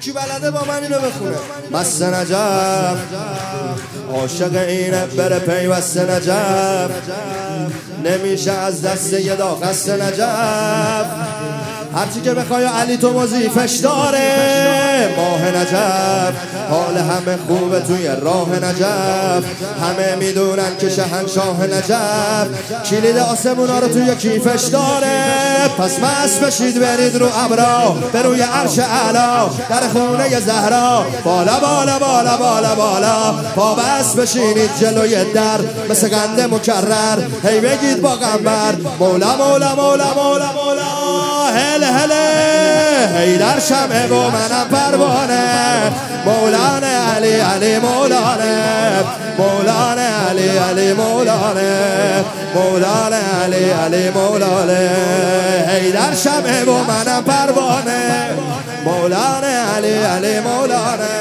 کی بلده با من اینو بخونه؟ مست نجف عاشق اینه بره پیوست نجف نمیشه از دست یه دا خسته نجف هرچی که بخوای علی تو وظیفش داره ماه نجف حال همه خوبه توی راه نجف همه میدونن که شهنشاه نجف کلید آسمونا رو توی کیفش داره پس مست بشید برید رو ابرا به روی عرش اعلا در خونه زهرا بالا بالا بالا بالا بالا پا بست بشینید جلوی در مثل قند مکرر هی بگید با قنبر مولا مولا مولا مولا مولا هله هله هی در شمع و منم پروانه مولانا علی علی مولانا مولانا علی علی مولانا مولانا علی علی مولانا هی در شمع و منم پروانه مولانا علی علی مولانا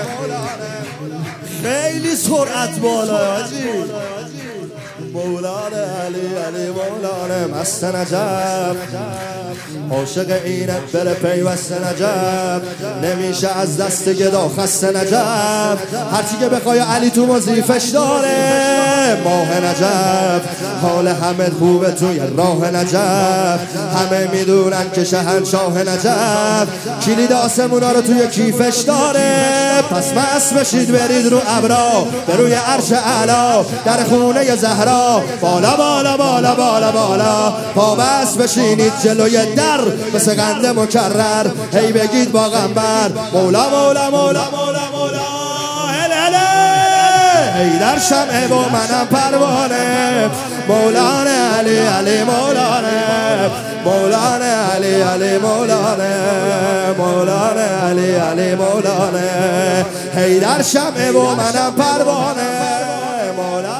خیلی سرعت بالا حاجی مولانا علی علی مولانا مست نجف عاشق اینه بره پیوست نجف نمیشه از دست گدا خسته نجف هرچی که بخوای علی تو وظیفش داره ماه نجف حال همه خوبه توی راه نجف همه میدونن که شهنشاه نجف کلید آسمونا رو توی کیفش داره پس مست بشید برید رو ابرا به روی عرش اعلا در خونه زهرا بالا بالا بالا بالا بالا پا بست بشینید جلوی در مثل قند مکرر هی بگید با قنبر مولا مولا مولا مولا مولا هل هله هی در شمع و منم پروانه مولانا علی علی مولانا مولانا علی علی مولانا مولانا علی علی مولانا هی در شمع و منم پروانه مولانا